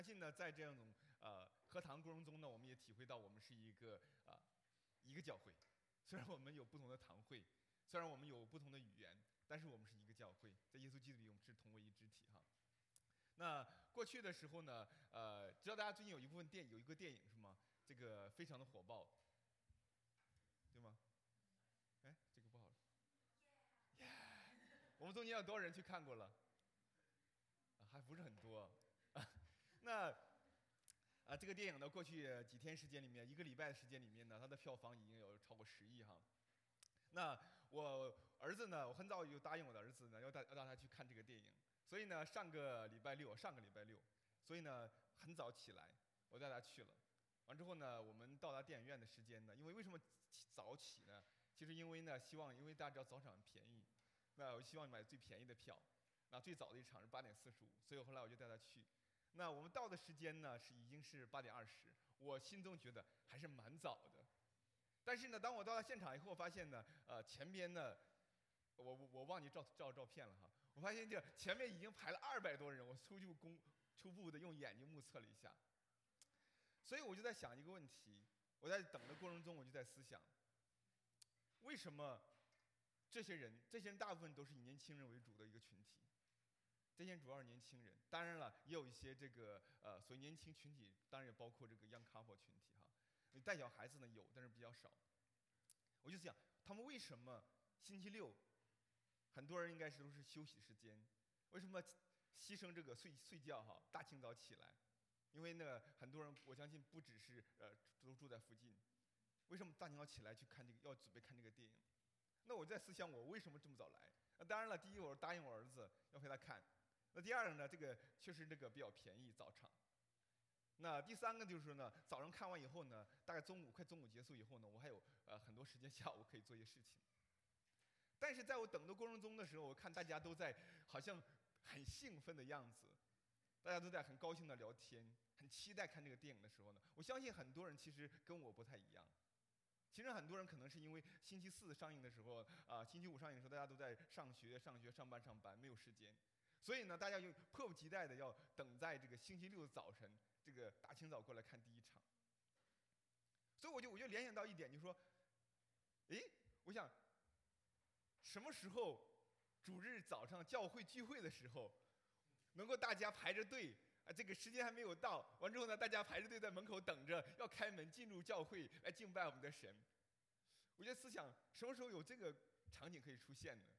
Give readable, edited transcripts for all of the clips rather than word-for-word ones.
相信呢，在这样一种课堂过程中呢，我们也体会到我们是一个教会。虽然我们有不同的堂会，虽然我们有不同的语言，但是我们是一个教会，在耶稣基督里我们是同为一肢体哈。那过去的时候呢，知道大家最近有一个电影是吗？这个非常的火爆，对吗？哎，这个不好了。我们中间有多少人去看过了？还不是很多。那这个电影呢，过去几天时间里面，一个礼拜的时间里面呢，它的票房已经有超过10亿哈。那我儿子呢，我很早就答应我的儿子呢，要带他去看这个电影。所以呢，上个礼拜六，所以呢很早起来，我带他去了。完之后呢，我们到达电影院的时间呢，因为为什么早起呢？其实因为呢，因为大家知道早场很便宜，那我希望买最便宜的票。那最早的一场是8:45，所以后来我就带他去。那我们到的时间呢已经是8:20，我心中觉得还是蛮早的。但是呢，当我到了现场以后，发现呢，前边呢，我忘记照片了哈，我发现这前面已经排了200多人，我初步的用眼睛目测了一下。所以我就在想一个问题，我在等的过程中，我就在思想，为什么这些人大部分都是以年轻人为主的一个群体？这些人主要是年轻人，当然了，也有一些这个所谓年轻群体，当然也包括这个 young couple 群体哈。带小孩子呢有，但是比较少。我就想，他们为什么星期六很多人应该都是休息时间，为什么牺牲这个睡觉哈，大清早起来？因为呢，很多人我相信不只是都住在附近，为什么大清早起来去看这个，要准备看这个电影？那我在思想我为什么这么早来？那当然了，第一我答应我儿子要陪他看，那第二个呢，这个确实这个比较便宜早场。那第三个就是呢，早上看完以后呢，大概快中午结束以后呢，我还有很多时间下午可以做一些事情。但是在我等的过程中的时候，我看大家都在好像很兴奋的样子，大家都在很高兴的聊天，很期待看这个电影的时候呢，我相信很多人其实跟我不太一样。其实很多人可能是因为星期四上映的时候星期五上映的时候，大家都在上学、上班，没有时间，所以呢，大家就迫不及待的要等在这个星期六的早晨，这个大清早过来看第一场。所以我就联想到一点，就是说，诶，我想什么时候主日早上教会聚会的时候，能够大家排着队这个时间还没有到，完之后呢，大家排着队在门口等着要开门进入教会来敬拜我们的神。我就思想，什么时候有这个场景可以出现呢？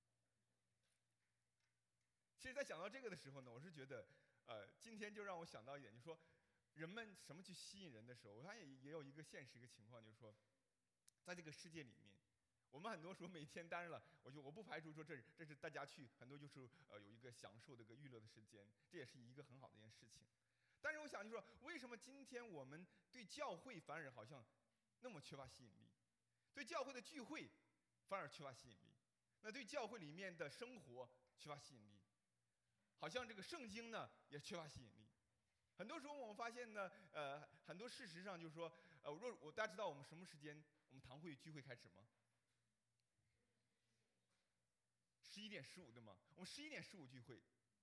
其实，在想到这个的时候呢，我是觉得，今天就让我想到一点，就是说，人们什么去吸引人的时候，我发现也有一个现实一个情况，就是说，在这个世界里面，我们很多时候每天，当然了，我不排除说这是大家去很多就是有一个享受的一个娱乐的时间，这也是一个很好的一件事情。但是我想就说，为什么今天我们对教会反而好像那么缺乏吸引力？对教会的聚会反而缺乏吸引力，那对教会里面的生活缺乏吸引力，好像这个圣经呢也缺乏吸引力。很多时候我们发现呢，很多事实上就是说，大家知道我们什么时间我们堂会聚会开始吗？11:15对吗？我们11:15聚会。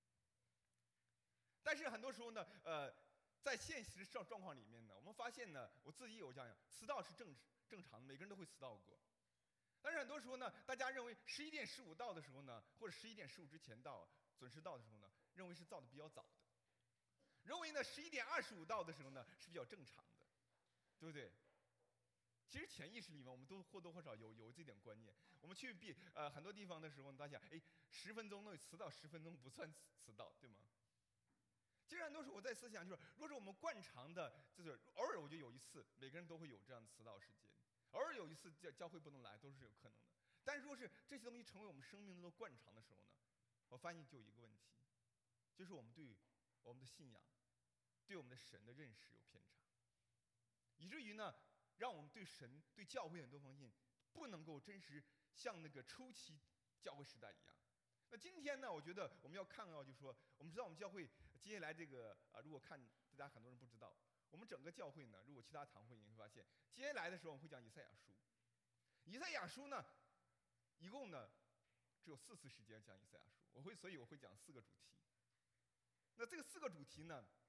但是很多时候呢，在现实状况里面呢，我们发现呢，我自己有这样，迟到是正常的，每个人都会迟到过。但是很多时候呢，大家认为11:15到的时候呢，或者11:15之前到，准时到的时候呢，认为是到的比较早的。认为呢11:25到的时候呢是比较正常的，对不对？其实潜意识里面我们都或多或少有这点观念。我们去很多地方的时候，大家想，哎，10分钟内迟到10分钟不算迟到，对吗？其实很多时候我在思想就是，若是我们惯常的，就是偶尔我就有一次，每个人都会有这样迟到时间，偶尔有一次教会不能来都是有可能的。但是若是这些东西成为我们生命中的惯常的时候呢，我发现就有一个问题，就是我们对我们的信仰，对我们的神的认识有偏差，以至于呢，让我们对神、对教会很多方面不能够真实像那个初期教会时代一样。那今天呢，我觉得我们要看到，就是说，我们知道我们教会接下来这个如果看大家很多人不知道，我们整个教会呢，如果其他堂会你会发现，接下来的时候我们会讲以赛亚书。以赛亚书呢，一共呢只有4次时间讲以赛亚书，所以我会讲4个主题。那这个4个主题呢，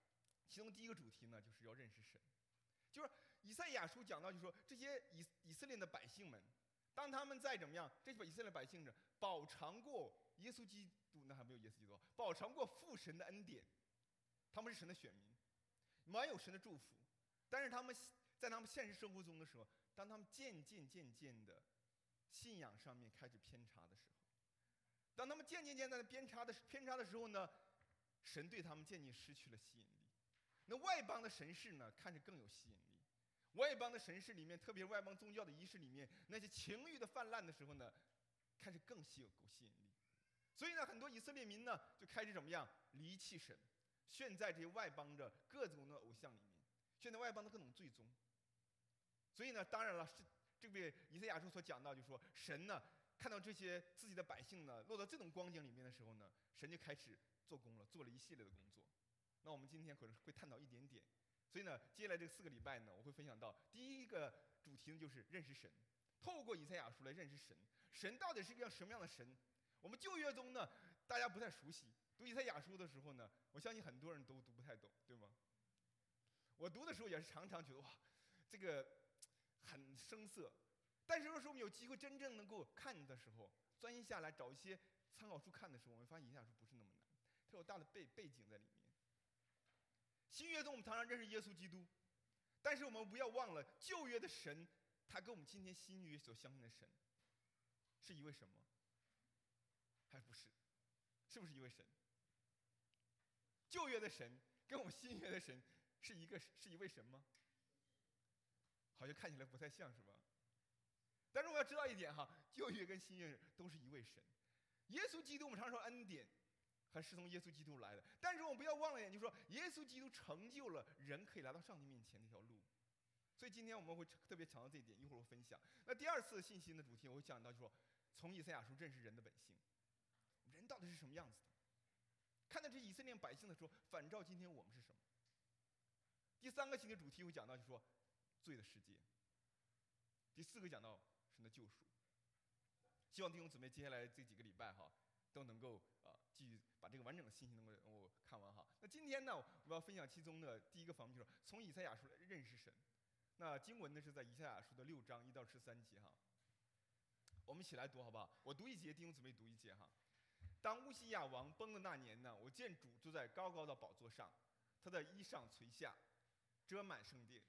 其中第一个主题呢，就是要认识神。就是以赛亚书讲到，就是说这些以色列的百姓们，当他们在怎么样，这些以色列百姓呢，饱尝过耶稣基督，那还没有耶稣基督，饱尝过父神的恩典，他们是神的选民，满有神的祝福。但是他们在他们现实生活中的时候，当他们渐渐的信仰上面开始偏差的时候，当他们渐渐的偏差的时候呢，神对他们渐渐失去了吸引力。那外邦的神事呢，看着更有吸引力。外邦的神事里面，特别是外邦宗教的仪式里面，那些情欲的泛滥的时候呢，开始更有吸引力。所以呢，很多以色列民呢就开始怎么样离弃神，陷在这些外邦的各种的偶像里面，陷在外邦的各种罪中。所以呢，当然了，这个以赛亚书所讲到，就是说神呢看到这些自己的百姓呢落到这种光景里面的时候呢，神就开始做工了，做了一系列的工作。那我们今天可能会探讨一点点。所以呢，接下来这4个礼拜呢，我会分享到第一个主题呢，就是认识神。透过以赛亚书来认识神，神到底是一个什么样的神？我们旧约中呢，大家不太熟悉。读以赛亚书的时候呢，我相信很多人都读不太懂，对吗？我读的时候也是常常觉得哇，这个很生涩。但是有时候我们有机会真正能够看的时候，专心下来找一些参考书看的时候，我们发现以赛亚书不是那么难，它有大的背景在里面。新约中我们常常认识耶稣基督，但是我们不要忘了旧约的神，他跟我们今天新约所相信的神是一位神吗？还不是，是不是一位神？旧约的神跟我们新约的神是一位神吗？好像看起来不太像是吧？但是我要知道一点哈，旧约跟新约都是一位神。耶稣基督我们常说恩典还是从耶稣基督来的，但是我们不要忘了一点，就是说耶稣基督成就了人可以来到上帝面前那条路。所以今天我们会特别强调这一点，一会儿我分享。那第二次信息的主题我会讲到，就是说从以赛亚书认识人的本性，人到底是什么样子的？看到这以色列百姓的时候，反照今天我们是什么？第3个新的主题会讲到，就是说罪的世界。第4个讲到神的救赎。希望弟兄姊妹接下来这几个礼拜哈，都能够继续把这个完整的信息能够看完哈。那今天呢，我要分享其中的第一个方面，就是从以赛亚书来认识神。那经文呢是在以赛亚书的6章1到13节哈。我们一起来读好不好？我读一节，弟兄姊妹读一节哈。当乌西亚王崩的那年呢，我见主坐在高高的宝座上，他的衣裳垂下，遮满圣殿。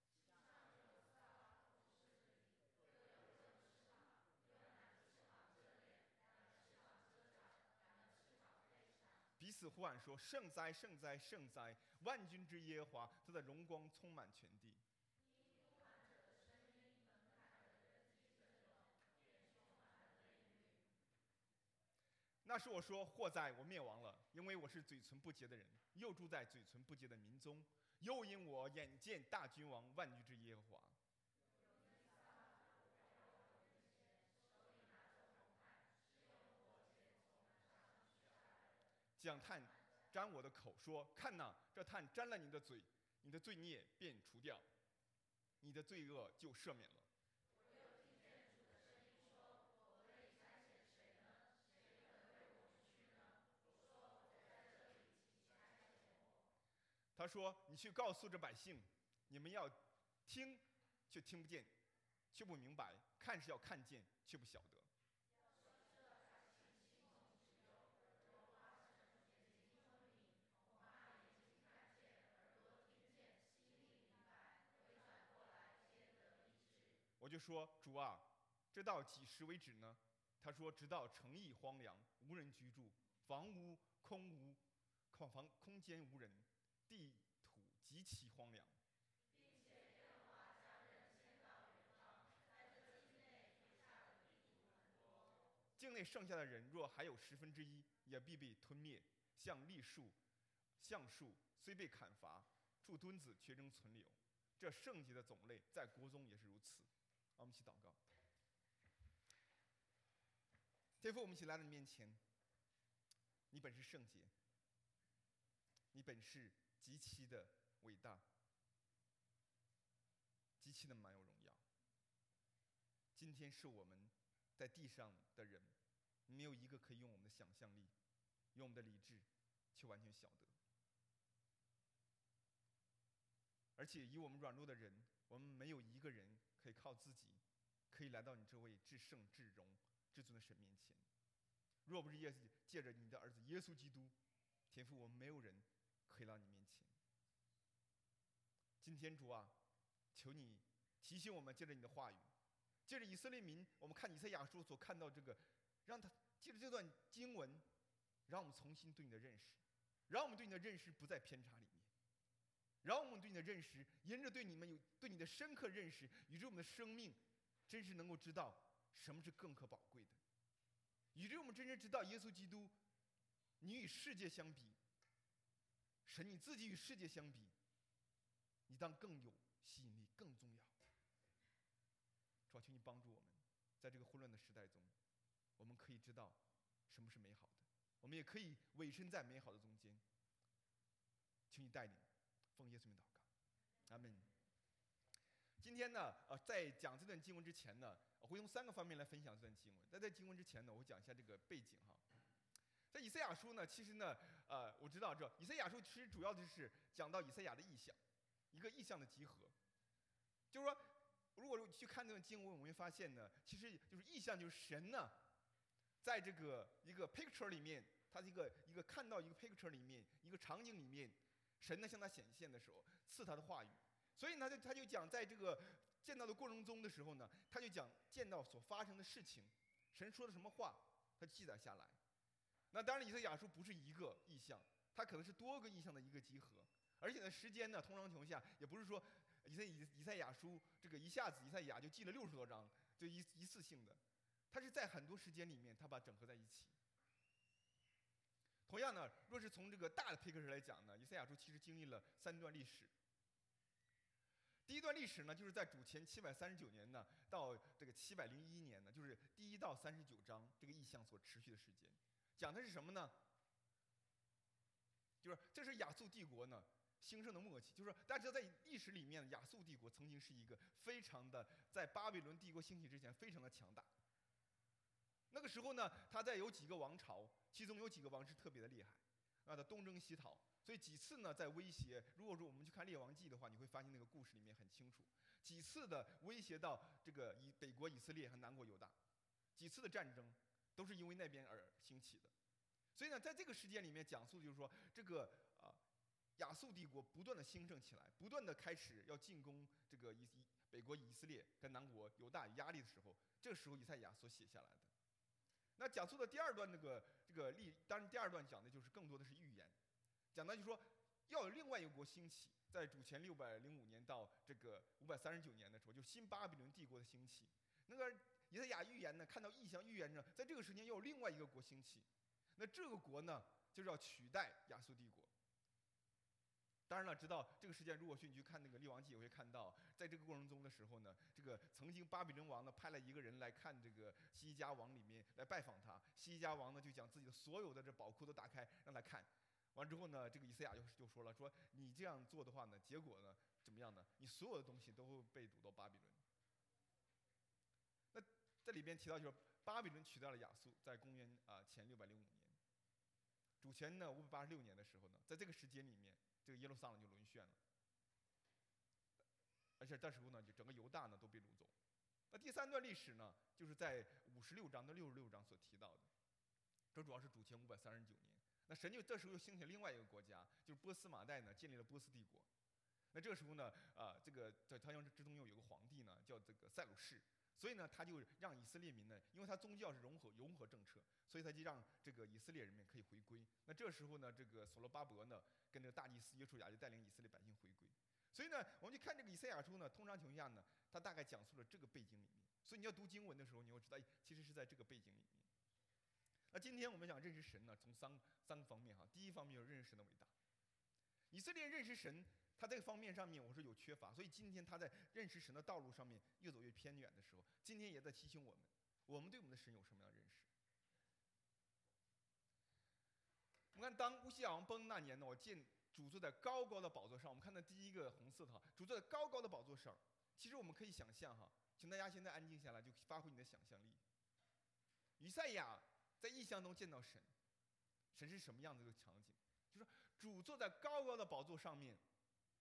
彼此呼喊说：圣哉，圣哉，圣哉！万军之耶和华，他的荣光充满全地。那时我说：祸哉，我灭亡了，因为我是嘴唇不洁的人，又住在嘴唇不洁的民中，又因我眼见大君王万军之耶和华。将炭沾我的口，说：看哪，这炭沾了你的嘴，你的罪孽便除掉，你的罪恶就赦免了。他说：你去告诉这百姓，你们要听，却听不见，却不明白；看是要看见，却不晓得。我就说：主啊，这到几时为止呢？他说：直到城邑荒凉，无人居住，房屋空无，空间无人，地土极其荒凉。境内剩下的人，若还有1/10，也必被吞灭，像栗树、橡树虽被砍伐，树墩子却仍存留。这圣洁的种类，在国中也是如此。我们一起祷告。天父，我们一起来到你面前，你本是圣洁，你本是极其的伟大，极其的满有荣耀。今天是我们在地上的人，没有一个可以用我们的想象力，用我们的理智去完全晓得。 而且以我们软弱的人，我们没有一个人可以靠自己，可以来到你这位至圣至荣至尊的神面前。若不是借着你的儿子耶稣基督，天父，我们没有人可以到你面前。今天主啊，求你提醒我们，借着你的话语，借着以色列民，我们看以赛亚书所看到这个，让他借着这段经文，让我们重新对你的认识，让我们对你的认识不在偏差里面，让我们对你的认识，沿着对你的深刻认识，以致我们的生命真是能够知道什么是更可宝贵的，以致我们真正知道耶稣基督，你与世界相比，神你自己与世界相比，你当更有吸引力，更重要。主啊，求你帮助我们，在这个混乱的时代中，我们可以知道什么是美好的，我们也可以委身在美好的中间。求你带领，奉耶稣名祷告，阿门。今天呢，在讲这段经文之前呢，我会用3个方面来分享这段经文。在经文之前呢，我会讲一下这个背景哈。在以赛亚书呢，其实呢，我知道以赛亚书其实主要就是讲到以赛亚的意象，一个意象的集合。就是说，如果去看这段经文，我们会发现呢，其实就是意象，就是神呢，在这个一个 picture 里面，他一个看到一个 picture 里面，一个场景里面，神呢向他显现的时候，赐他的话语。所以呢，他就讲，在这个见到的过程中的时候呢，他就讲见到所发生的事情，神说的什么话，他记载下来。那当然，以赛亚书不是一个意象，它可能是多个意象的一个集合。而且呢，时间呢，通常情况下也不是说以赛亚书这个一下子以赛亚就记了60多章，就一次性的，它是在很多时间里面，它把整合在一起。同样呢，若是从这个大的 picture 来讲呢，以赛亚书其实经历了3段历史。第一段历史呢，就是在主前739年呢，到这个701年呢，就是第1到39章这个意象所持续的时间，讲的是什么呢？就是这是亚述帝国呢兴盛的末期，就是说大家知道，在历史里面，亚述帝国曾经是一个非常的，在巴比伦帝国兴起之前非常的强大。那个时候呢，他在有几个王朝，其中有几个王是特别的厉害，他东征西讨。所以几次呢，在威胁，如果说我们去看《列王纪》的话，你会发现那个故事里面很清楚，几次的威胁到这个北国以色列和南国犹大，几次的战争都是因为那边而兴起的。所以呢，在这个时间里面讲述的就是说，这个亚述帝国不断的兴盛起来，不断的开始要进攻这个北国以色列跟南国犹大有压力的时候，这个时候以赛亚所写下来的。那讲述的第2段当然第2段讲的就是更多的是预言。讲到就是说，要有另外一个国兴起，在主前605年到这个539年的时候，就新巴比伦帝国的兴起。那个以赛亚预言呢，看到异象预言呢，在这个时间要有另外一个国兴起，那这个国呢，就是要取代亚述帝国。当然了，直到这个时间，如果你去看那个《列王纪》，也会看到，在这个过程中的时候呢，这个曾经巴比伦王呢派了一个人来看这个西西家王里面来拜访他，西西家王呢就将自己的所有的这宝库都打开让他看。完之后呢，这个以赛亚就说了，说你这样做的话呢，结果呢怎么样呢？你所有的东西都会被掳到巴比伦。那这里边提到就是巴比伦取代了亚述，在公元前605年，主前呢586年的时候呢，在这个时间里面，这个耶路撒冷就沦陷了，而且这时候呢，就整个犹大呢都被掳走。那第3段历史呢，就是在56章到66章所提到的，这主要是主前539年。那神就这时候又兴起另外一个国家，就是波斯马代呢建立了波斯帝国。那这个时候呢，这个在他之中又有个皇帝呢，叫这个塞鲁士。所以呢，他就让以色列民呢，因为他宗教是融合政策，所以他就让这个以色列人民可以回归。那这时候呢，这个所罗巴伯呢，跟这个大祭司约书亚就带领以色列百姓回归。所以呢，我们去看这个以赛亚书呢，通常情况下呢，他大概讲述了这个背景里面。所以你要读经文的时候，你会知道，其实是在这个背景里面。那今天我们想认识神呢，从三个方面哈。第一方面就是认识神的伟大。以色列认识神，他这个方面上面我是有缺乏，所以今天他在认识神的道路上面越走越偏远的时候，今天也在提醒我们，我们对我们的神有什么样的认识？我们看，当乌西雅王崩那年呢，我见主坐在高高的宝座上。我们看到第一个红色的哈，主坐在高高的宝座上。其实我们可以想象哈，请大家现在安静下来，就发挥你的想象力。以赛亚在异象中见到神，神是什么样的一个场景？就是主坐在高高的宝座上面，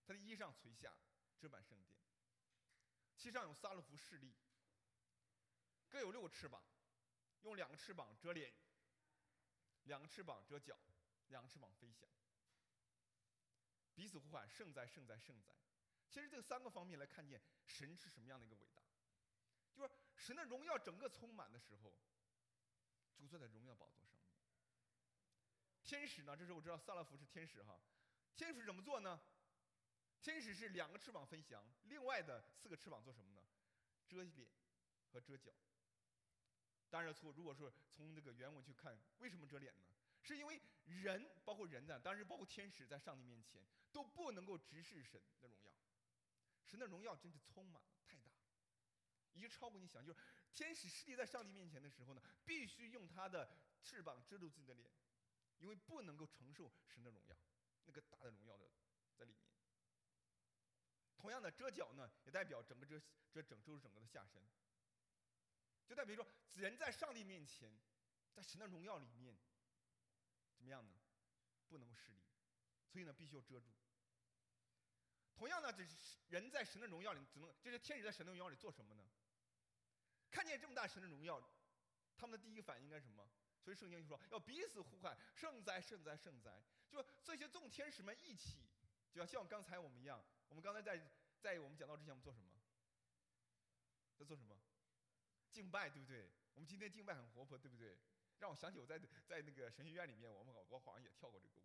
他的衣裳垂下，遮满圣殿。其上有撒勒弗势力，各有6个翅膀，用2个翅膀遮脸，2个翅膀遮脚，2个翅膀飞翔，彼此呼喊：圣哉，圣哉，圣哉！其实这3个方面来看见神是什么样的一个伟大，就是神的荣耀整个充满的时候，主坐在荣耀宝座上面。天使呢？这时候我知道撒勒弗是天使哈。天使怎么做呢？天使是2个翅膀飞翔，另外的4个翅膀做什么呢？遮脸和遮脚。当然如果说从这个原文去看，为什么遮脸呢？是因为人，包括人呢，当然包括天使，在上帝面前都不能够直视神的荣耀。神的荣耀真是充满了，太大，已经超过你想。就是天使势力在上帝面前的时候呢，必须用他的翅膀遮住自己的脸，因为不能够承受神的荣耀，那个大的荣耀的在里面。同样的，遮脚呢，也代表整个遮住整个的下身，就代表说人在上帝面前，在神的荣耀里面，怎么样呢？不能够失礼，所以呢，必须要遮住。同样呢，这是人在神的荣耀里，这些天使在神的荣耀里做什么呢？看见这么大神的荣耀，他们的第一个反应应该是什么？所以圣经就说要彼此呼喊：圣哉，圣哉，圣哉！就这些众天使们一起，就像刚才我们一样。我们刚才在我们讲道之前，我们做什么？在做什么？敬拜，对不对？我们今天敬拜很活泼，对不对？让我想起我在那个神学院里面，我好像也跳过这个舞。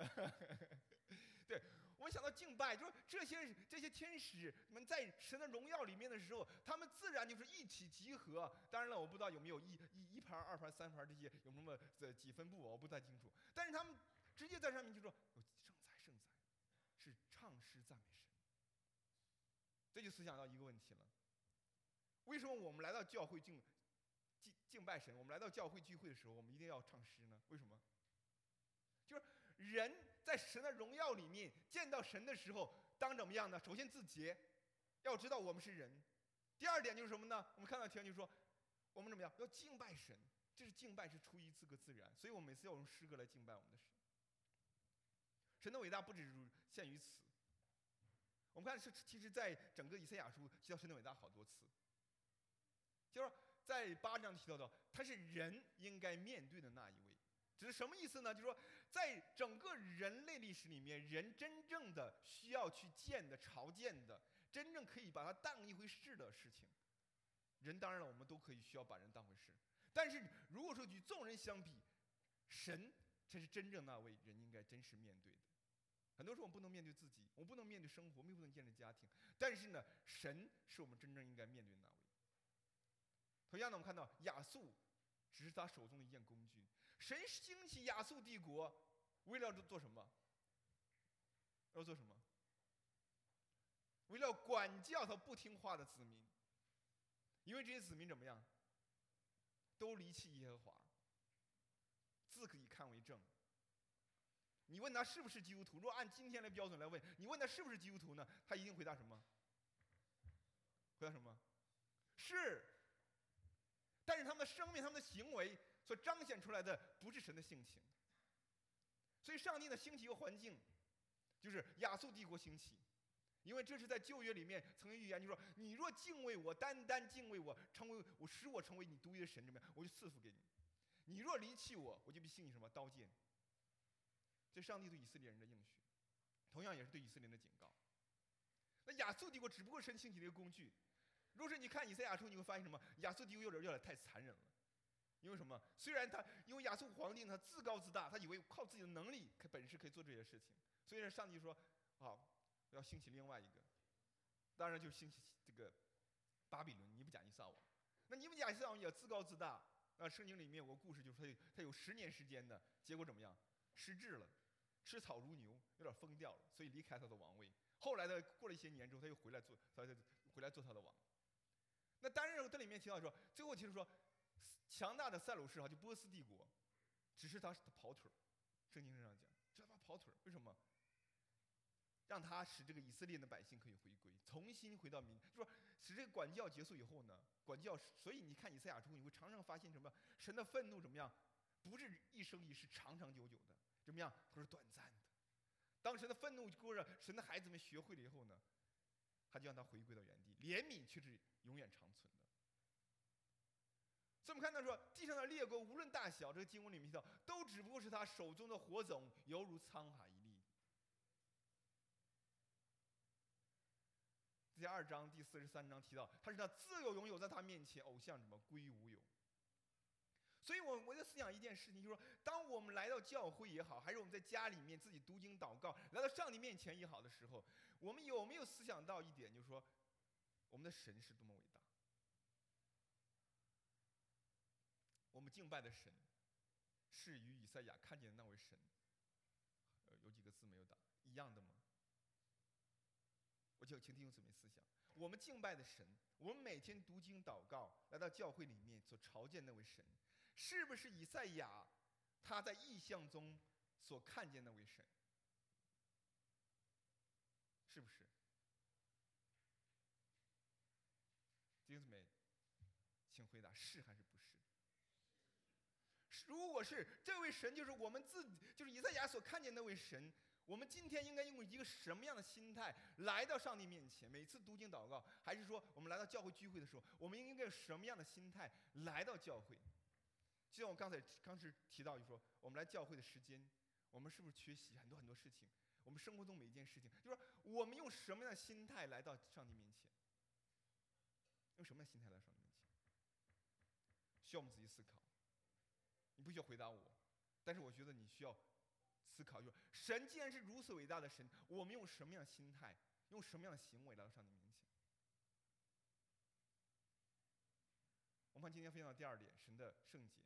对，我想到敬拜，就是这些天使们在神的荣耀里面的时候，他们自然就是一起集合。当然了，我不知道有没有一盘、2盘、3盘这些有什么几分布，我不太清楚。但是他们直接在上面就说：圣哉，圣哉，是唱诗赞美神。这就思想到一个问题了：为什么我们来到教会敬拜神，我们来到教会聚会的时候，我们一定要唱诗呢？为什么？就是人在神的荣耀里面见到神的时候，当怎么样呢？首先自洁，要知道我们是人。第二点就是什么呢？我们看到前面就说，我们怎么样？要敬拜神。这是敬拜，是出于这个自然，所以我们每次要用诗歌来敬拜我们的神。神的伟大不只限于此。我们看其实在整个以赛亚书提到神的伟大好多次，就是说在8章提到的，他是人应该面对的那一位。这是什么意思呢？就是说在整个人类历史里面，人真正的需要去见的、朝见的，真正可以把它当一回事的事情，人当然了，我们都可以需要把人当回事。但是如果说与众人相比，神才是真正那位人应该真实面对的。很多时候我们不能面对自己，我们不能面对生活，我们不能面对家庭，但是呢，神是我们真正应该面对的那位。同样的，我们看到亚述只是他手中的一件工具。神兴起亚述帝国，为了做什么？要做什么？为了管教他不听话的子民，因为这些子民怎么样？都离弃耶和华，自以看为正。你问他是不是基督徒？若按今天的标准来问，你问他是不是基督徒呢？他一定回答什么？回答什么？是。但是他们的生命、他们的行为所彰显出来的不是神的性情。所以上帝的兴起一个环境，就是亚述帝国兴起，因为这是在旧约里面曾经预言，就说你若敬畏我，单单敬畏我，使我成为你独一的神，怎么样？我就赐福给你。你若离弃我，我就必兴起什么刀剑。这是上帝对以色列人的应许，同样也是对以色列人的警告。那亚述帝国只不过是神兴起的一个工具。若是你看以赛亚书，你会发现什么？亚述帝国有点太残忍了。因为什么？虽然因为亚述皇帝他自高自大，他以为靠自己的能力、本事可以做这些事情，所以上帝说：“好，要兴起另外一个，当然就是兴起这个巴比伦尼布甲尼撒王。那尼布甲尼撒王也自高自大。圣经里面有个故事，就是他有10年时间的，结果怎么样？失智了，吃草如牛，有点疯掉了，所以离开他的王位。后来呢，过了一些年之后，他又回来做他的王。那当然，这里面提到说，最后其实说，强大的塞鲁士就波斯帝国，只是他跑腿儿。圣经上讲，只是他跑腿儿，为什么？让他使这个以色列的百姓可以回归，重新回到就说使这个管教结束以后呢，所以你看以赛亚书，你会常常发现什么？神的愤怒怎么样？不是一生一世、长长久久的，怎么样？都是短暂的。 当神的愤怒过让神的孩子们学会了以后呢，他就让他回归到原地，怜悯却是永远长存的。所以我们看到说，地上的列国无论大小，这个经文里面提到，都只不过是他手中的火种，犹如沧海一粟。第2章第43章提到，他是他自由拥有，在他面前，偶像什么归无有。所以我在思想一件事情，就是说，当我们来到教会也好，还是我们在家里面自己读经祷告，来到上帝面前也好的时候，我们有没有思想到一点，就是说，我们的神是多么伟大？我们敬拜的神，是与以赛亚看见的那位神，有几个字没有打，一样的吗？我就请弟兄姊妹思想，我们敬拜的神，我们每天读经祷告，来到教会里面所朝见那位神，是不是以赛亚他在异象中所看见那位神？是不是？弟兄姊妹，请回答是还是不是？如果是这位神，就是我们自己，就是以赛亚所看见那位神，我们今天应该用一个什么样的心态来到上帝面前？每次读经祷告，还是说我们来到教会聚会的时候，我们应该有什么样的心态来到教会？就像我刚才提到，就说我们来教会的时间，我们是不是缺席很多事情？我们生活中每一件事情，就是说我们用什么样的心态来到上帝面前？用什么样的心态来到上帝面前？需要我们自己思考。你不需要回答我，但是我觉得你需要思考，就是神既然是如此伟大的神，我们用什么样的心态，用什么样的行为来到上帝面前？我们看今天分享的第2点，神的圣洁。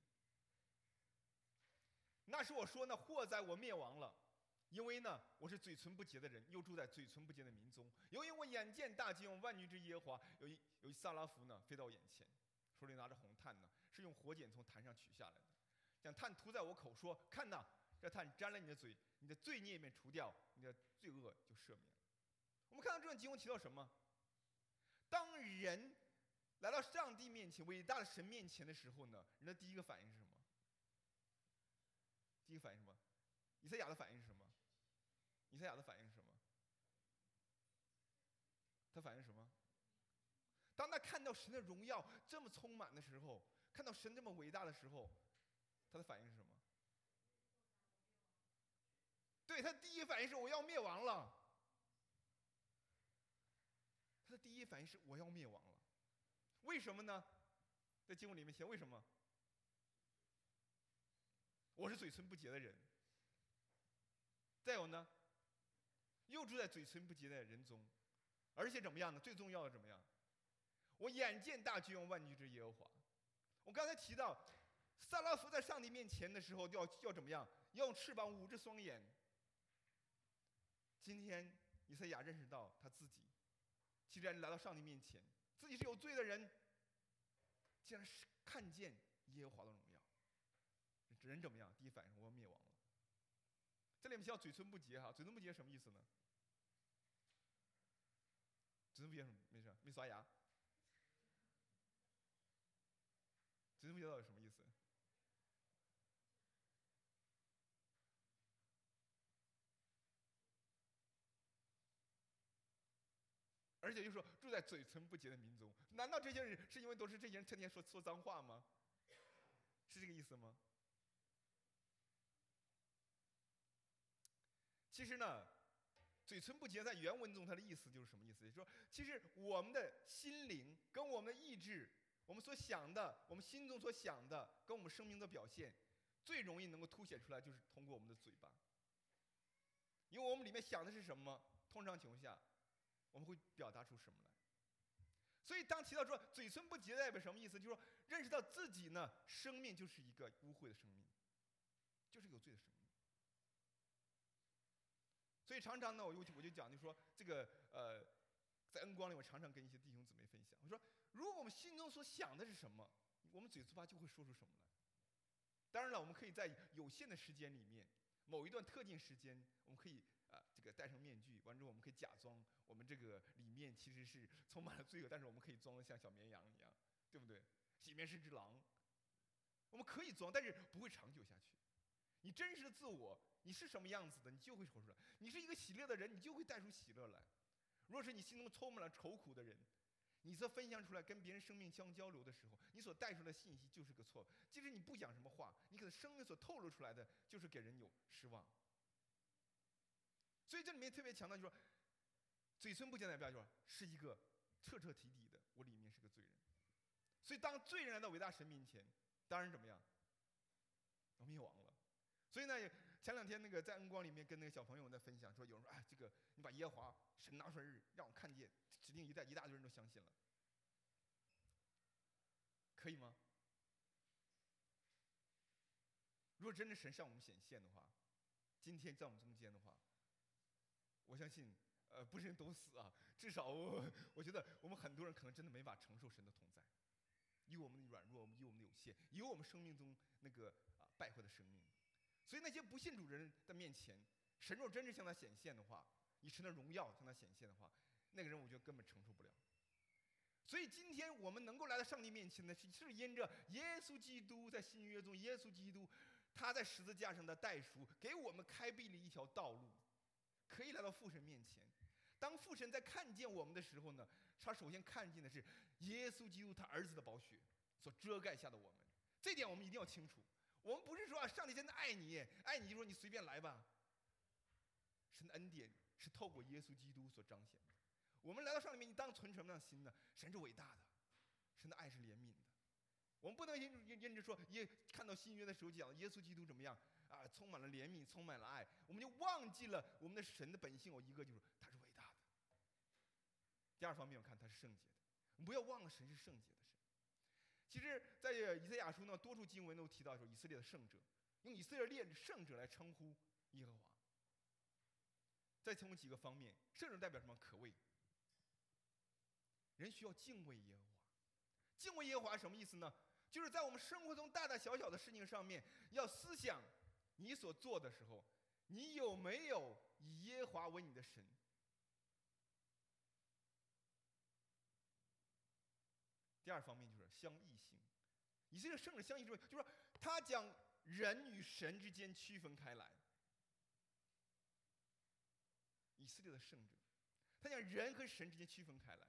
那时我说呢，祸哉我灭亡了，因为呢我是嘴唇不洁的人，又住在嘴唇不洁的民中。由于我眼见大君王万军之耶和华有一撒拉弗呢飞到我眼前，手里拿着红炭呢，是用火剪从坛上取下来的。将炭涂在我口，说：“看哪，这炭沾了你的嘴，你的罪孽便除掉，你的罪恶就赦免了。”我们看到这段经文提到什么？当人来到上帝面前、伟大的神面前的时候呢，人的第一个反应是什么？第一个反应是什么？以赛亚的反应是什么？以赛亚的反应是什么？他反应是什么？当他看到神的荣耀这么充满的时候，看到神这么伟大的时候，他的反应是什么？对，他第一反应是我要灭亡了。他的第一反应是我要灭亡了。为什么呢？在经文里面写为什么？我是嘴唇不洁的人。再有呢，又住在嘴唇不洁的人中，而且怎么样呢？最重要的怎么样？我眼见大君王万军之耶和华。我刚才提到，撒拉弗在上帝面前的时候要怎么样？要用翅膀捂着双眼。今天以赛亚认识到他自己，既然来到上帝面前，自己是有罪的人，竟然是看见耶和华的荣耀，人怎么样？第一反应是我要灭亡了。这里面提到嘴唇不洁哈，嘴唇不洁什么意思呢？嘴唇不洁什么？没事，没刷牙。嘴唇不洁到底什么意思？而且就说住在嘴唇不洁的民中，难道这些人是因为都是这些人天天说脏话吗？是这个意思吗？其实呢，嘴唇不洁在原文中它的意思就是什么意思？就是说，其实我们的心灵跟我们的意志，我们所想的，我们心中所想的，跟我们生命的表现，最容易能够凸显出来，就是通过我们的嘴巴。因为我们里面想的是什么，通常情况下，我们会表达出什么来。所以当提到说嘴唇不洁代表什么意思？就是说认识到自己呢，生命就是一个污秽的生命，就是有罪的生命。所以常常呢，我就讲，就说这个在恩光里，我常常跟一些弟兄姊妹分享，我说，如果我们心中所想的是什么，我们嘴巴就会说出什么来。当然了，我们可以在有限的时间里面，某一段特定时间，我们可以这个戴上面具，完之后我们可以假装我们这个里面其实是充满了罪恶，但是我们可以装得像小绵羊一样，对不对？里面是只狼，我们可以装，但是不会长久下去。 你真实的自我，你是什么样子的，你就会活出来。你是一个喜乐的人，你就会带出喜乐来。若是你心中充满了愁苦的人，你则分享出来跟别人生命相交流的时候，你所带出来的信息就是个错。即使你不讲什么话，你可能生命所透露出来的就是给人有失望。所以这里面特别强调，就是说，嘴唇不讲代表是一个彻彻底底的，我里面是个罪人。所以当罪人来到伟大神面前，当然怎么样，要灭亡了。所以呢，前2天那个在恩光里面跟那个小朋友在分享说，有人说啊，这个你把耶和华神拿出来让我看见，指定一大堆人都相信了，可以吗？如果真的神向我们显现的话，今天在我们中间的话，我相信不是人都死啊，至少我觉得我们很多人可能真的没法承受神的同在，以我们的软弱，以我们的有限，以我们生命中那个败坏的生命。所以那些不信主人的面前，神若真是向他显现的话，以神的荣耀向他显现的话，那个人我觉得根本承受不了。所以今天我们能够来到上帝面前呢，是因着耶稣基督在新约中，耶稣基督他在十字架上的代赎，给我们开辟了一条道路，可以来到父神面前。当父神在看见我们的时候呢，他首先看见的是耶稣基督他儿子的宝血所遮盖下的我们。这点我们一定要清楚。我们不是说上帝真的爱你，爱你就说你随便来吧。神的恩典是透过耶稣基督所彰显的。我们来到上帝面前，当存什么样的心呢？神是伟大的，神的爱是怜悯的。我们不能认着说，看到新约的时候讲耶稣基督怎么样啊，充满了怜悯，充满了爱，我们就忘记了我们的神的本性有一个，就是他是伟大的。第二方面，我看他是圣洁的，我们不要忘了神是圣洁的神。其实，在以赛亚书呢，多处经文都提到说，以色列的圣者，用以色列的圣者来称呼耶和华。再从几个方面，圣者代表什么？可畏。人需要敬畏耶和华。敬畏耶和华什么意思呢？就是在我们生活中大大小小的事情上面，要思想你所做的时候，你有没有以耶和华为你的神？第二方面就是相异性。以色列圣者相异之位，就是说他将人与神之间区分开来。以色列的圣者，他将人和神之间区分开来，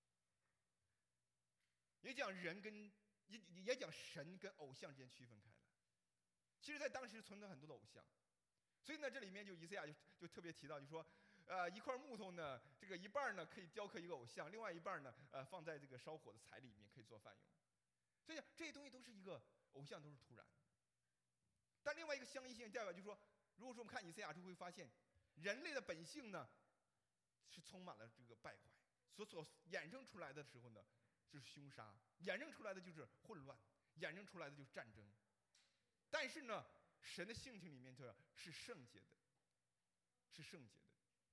也讲神跟偶像之间区分开来。其实，在当时存在很多的偶像，所以呢，这里面就以赛亚就特别提到，就说，一块木头呢，这个一半呢可以雕刻一个偶像，另外一半呢，放在这个烧火的柴里面可以做饭用。所以这些东西都是一个偶像，都是突然。但另外一个相异性代表就是说，如果说我们看以赛亚书会发现，人类的本性呢是充满了这个败坏，所衍生出来的时候呢，就是凶杀，衍生出来的就是混乱，衍生出来的就是战争。但是呢，神的性情里面是圣洁的，是圣洁的。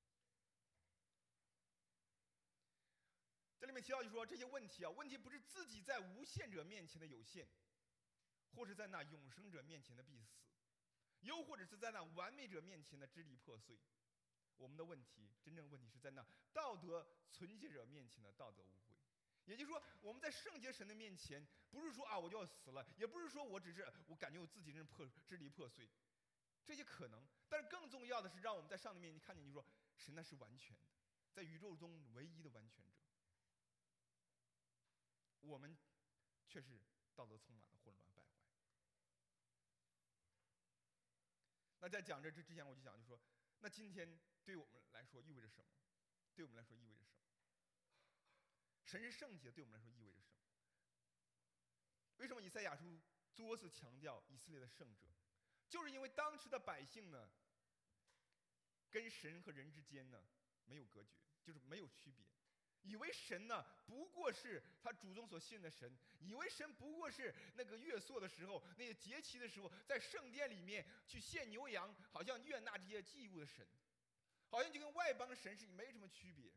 这里面提到就说这些问题啊，问题不是自己在无限者面前的有限，或是在那永生者面前的必死，又或者是在那完美者面前的支离破碎。我们的问题，真正的问题是在那道德纯洁者面前的道德污秽。也就是说，我们在圣洁神的面前，不是说啊我就要死了，也不是说我感觉我自己真是支离破碎，这些可能。但是更重要的是，让我们在上帝面前看见，就是说神那是完全的，在宇宙中唯一的完全者。我们却是道德充满了混乱败坏。那在讲这之前，我就讲，就说，那今天对我们来说意味着什么？对我们来说意味着什么？神是圣洁，对我们来说意味着什么？为什么以赛亚书多次强调以色列的圣者？就是因为当时的百姓呢，跟神和人之间呢没有隔绝，就是没有区别。以为神呢不过是他祖宗所信的神，以为神不过是那个月朔的时候，那个节期的时候，在圣殿里面去献牛羊，好像悦纳这些祭物的神，好像就跟外邦神是没什么区别。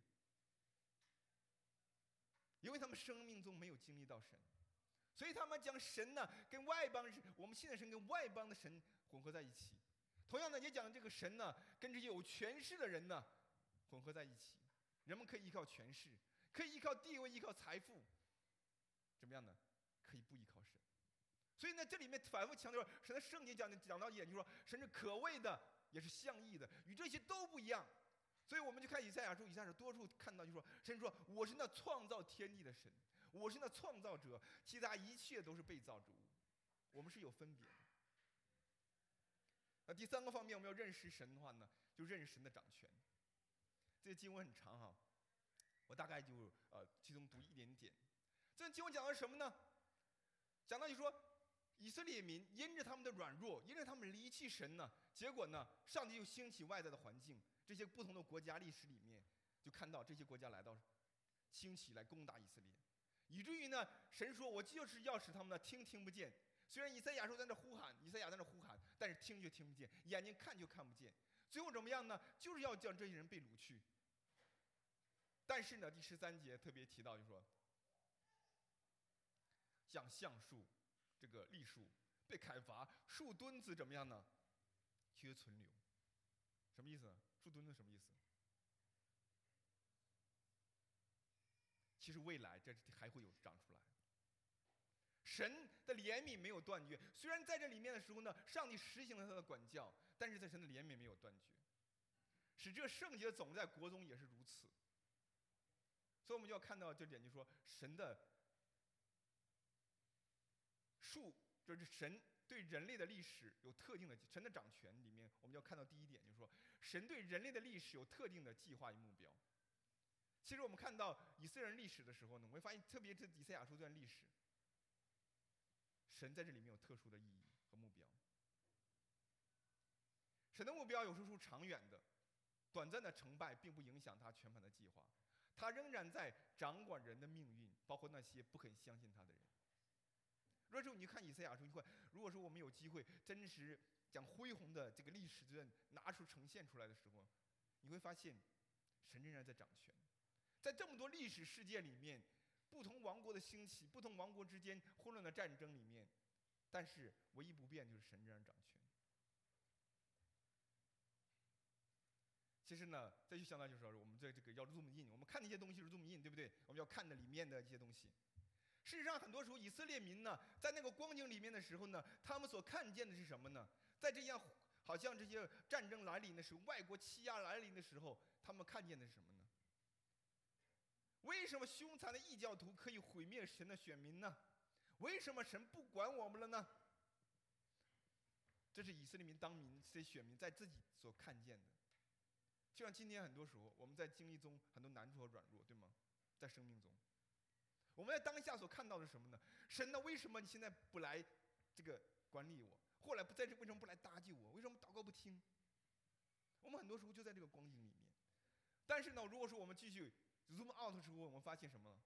因为他们生命中没有经历到神，所以他们将神呢跟外邦神，我们信的神跟外邦的神混合在一起。同样呢，也讲这个神呢跟这些有权势的人呢混合在一起。人们可以依靠权势，可以依靠地位，依靠财富，怎么样呢？可以不依靠神。 所以呢，这里面反复强调神的圣洁讲到一点，就是说神是可畏的，也是相异的，与这些都不一样。所以我们就看以赛亚书多处看到，就是说神说我是那创造天地的神，我是那创造者，其他一切都是被造之物，我们是有分别的。那第三个方面，我们要认识神的话呢，就认识神的掌权。这个经文很长哈，我大概就其中读一点点。这经文讲的是什么呢？讲到就说以色列民因着他们的软弱，因着他们离弃神呢，结果呢，上帝又兴起外在的环境，这些不同的国家历史里面，就看到这些国家来到兴起来攻打以色列，以至于呢，神说我就是要使他们呢听不见。虽然以赛亚说在那呼喊，以赛亚在那呼喊，但是听就听不见，眼睛看就看不见。最后怎么样呢？就是要将这些人被掳去。但是呢，第13节特别提到，就是说，像橡树、这个栗树被砍伐，树墩子怎么样呢？却存留。什么意思呢？树墩子什么意思？其实未来这还会有长出来。神的怜悯没有断绝，虽然在这里面的时候呢，上帝实行了他的管教，但是在神的怜悯没有断绝，使这圣洁总在国中也是如此。所以我们就要看到这点，就是说神的就是神对人类的历史有特定的神的掌权里面，我们要看到第一点，就是说神对人类的历史有特定的计划与目标。其实我们看到以色列人历史的时候呢，我们会发现，特别是以赛亚书这段历史，神在这里面有特殊的意义和目标。神的目标有时候是长远的，短暂的成败并不影响他全盘的计划，他仍然在掌管人的命运，包括那些不肯相信他的人。如果说你看以赛亚书，如果说我们有机会真实将恢宏的这个历史这拿出呈现出来的时候，你会发现神仍然在掌权。在这么多历史事件里面，不同王国的兴起，不同王国之间混乱的战争里面，但是唯一不变就是神仍然掌权。其实呢，这就相当于就是说，我们在这个要 zoom in， 我们看那些东西是 zoom in， 对不对？我们要看的里面的一些东西。事实上，很多时候以色列民呢，在那个光景里面的时候呢，他们所看见的是什么呢？在这样好像这些战争来临的时候，外国欺压来临的时候，他们看见的是什么呢？为什么凶残的异教徒可以毁灭神的选民呢？为什么神不管我们了呢？这是以色列民当民这些选民在自己所看见的。就像今天很多时候我们在经历中很多难处和软弱，对吗？在生命中，我们在当下所看到的是什么呢？神呢，为什么你现在不来这个管理我？后来为什么不来搭救我？为什么祷告不听？我们很多时候就在这个光景里面。但是呢，如果说我们继续 zoom out 的时候，我们发现什么？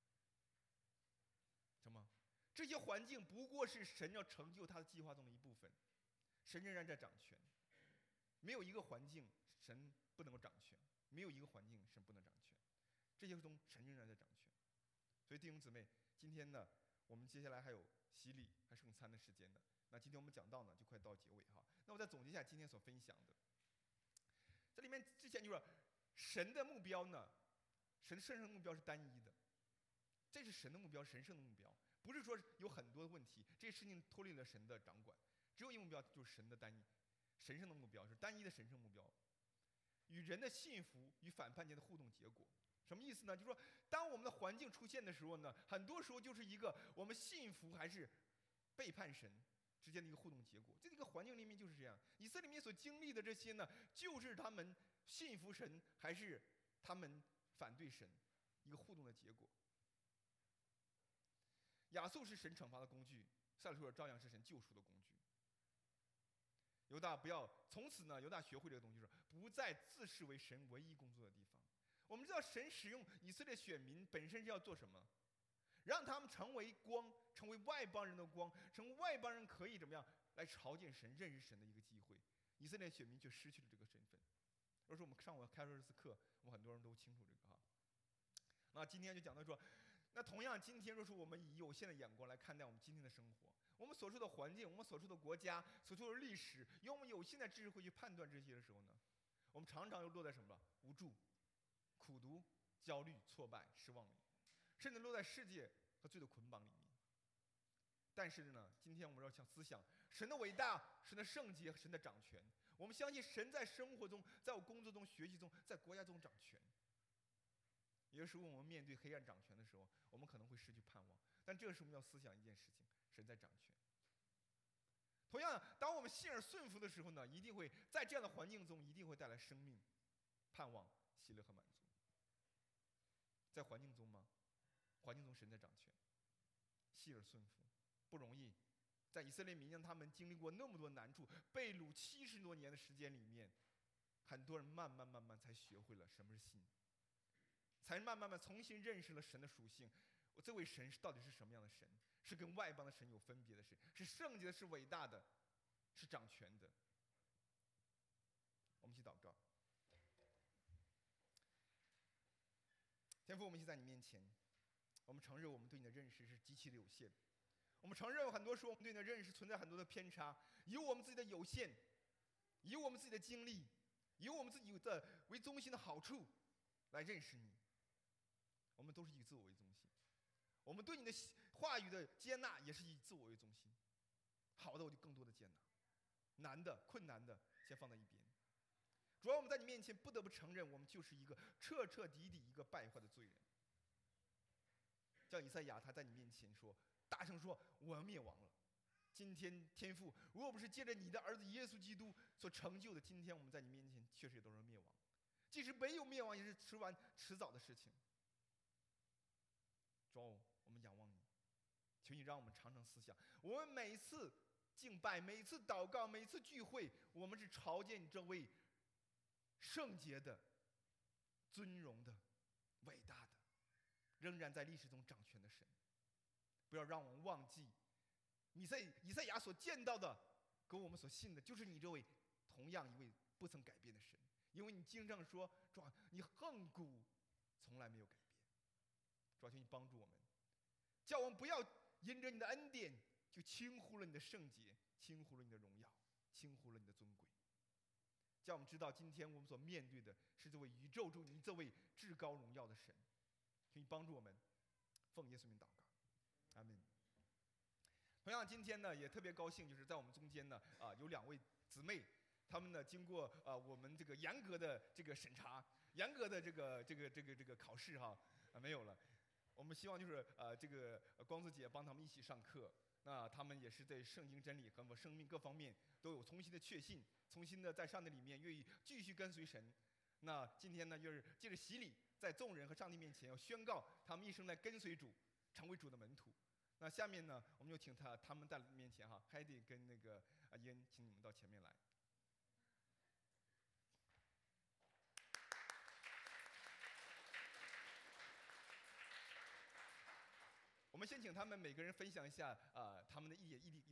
这些环境不过是神要成就他的计划中的一部分，神仍然在掌权。没有一个环境神不能够掌权，没有一个环境神不能掌权，这些中神仍然在掌权。所以弟兄姊妹，今天呢，我们接下来还有洗礼还圣餐的时间的。那今天我们讲到呢，就快到结尾哈。那我再总结一下今天所分享的。这里面之前就是神的目标呢，神圣的目标是单一的，这是神的目标，神圣的目标，不是说有很多问题，这些事情脱离了神的掌管，只有一个目标，就是神的单一、神圣的目标，是单一的神圣目标，与人的信服与反叛间的互动结果。什么意思呢？就是说，当我们的环境出现的时候呢，很多时候就是一个我们信服还是背叛神之间的一个互动结果。这个环境里面就是这样，以色列民所经历的这些呢，就是他们信服神还是他们反对神一个互动的结果。亚述是神惩罚的工具，撒勒图照样是神救赎的工具。犹大不要从此呢，犹大学会这个东西，就是不再自视为神唯一工作的地方。我们知道神使用以色列选民本身是要做什么？让他们成为光，成为外邦人的光，成为外邦人可以怎么样来朝见神、认识神的一个机会。以色列选民却失去了这个身份。如果说我们上午开这次课，我们很多人都清楚这个哈。那今天就讲到说，那同样今天若是我们以有限的眼光来看待我们今天的生活，我们所处的环境，我们所处的国家，所处的历史，用我们有限的智慧去判断这些的时候呢，我们常常又落在什么？无助、苦读、焦虑、挫败、失望里，甚至落在世界和罪的捆绑里面。 但是呢，今天我们要想思想神的伟大、神的圣洁、神的掌权。我们相信神在生活中、在我工作中、学习中、在国家中掌权。有的时候我们面对黑暗掌权的时候，我们可能会失去盼望。但这个时候我们要思想一件事情：神在掌权。同样，当我们信而顺服的时候呢，一定会在这样的环境中，一定会带来生命、盼望、喜乐和满足。在环境中吗？环境中神在掌权，信而顺服不容易。在以色列民让他们经历过那么多难处，被掳70多年的时间里面，很多人慢慢才学会了什么是信，才慢慢重新认识了神的属性。这位神到底是什么样的神？是跟外邦的神有分别的神，是圣洁的，是伟大的，是掌权的。我们一起祷告。天父，我们一起在你面前，我们承认我们对你的认识是极其的有限，我们承认很多时候我们对你的认识存在很多的偏差，以我们自己的有限，以我们自己的经历，以我们自己的为中心的好处来认识你。我们都是以自我为中心，我们对你的话语的接纳也是以自我为中心。好的我就更多的接纳，难的困难的先放在一边。主要我们在你面前不得不承认，我们就是一个彻底一个败坏的罪人。像以赛亚他在你面前说，大声说我要灭亡了。今天天父，如果不是借着你的儿子耶稣基督所成就的，今天我们在你面前确实也都是灭亡。即使没有灭亡，也是迟早的事情。主，我们仰望你，求你让我们常常思想，我们每次敬拜、每次祷告、每次聚会，我们是朝见你这位圣洁的、尊荣的、伟大的，仍然在历史中掌权的神。不要让我们忘记以赛亚所见到的跟我们所信的，就是你这位同样一位不曾改变的神。因为你经上说，主，你亘古从来没有改变。主，求你帮助我们，叫我们不要因着你的恩典就轻忽了你的圣洁，轻忽了你的荣耀，轻忽了你的尊贵。叫我们知道，今天我们所面对的是这位宇宙中你这位至高荣耀的神。求你帮助我们，奉耶稣名祷告，阿们。同样，今天呢也特别高兴，就是在我们中间呢有2位姊妹，她们呢经过我们这个严格的这个审查，严格的这个考试没有了。我们希望就是这个光子姐帮他们一起上课，那他们也是在圣经真理和我生命各方面都有重新的确信，重新的在上帝里面愿意继续跟随神。那今天呢，就是借着洗礼，在众人和上帝面前要宣告他们一生来跟随主，成为主的门徒。那下面呢，我们就请他们在面前Heidi 跟那个燕，请你们到前面来。我们先请他们每个人分享一下他们的一点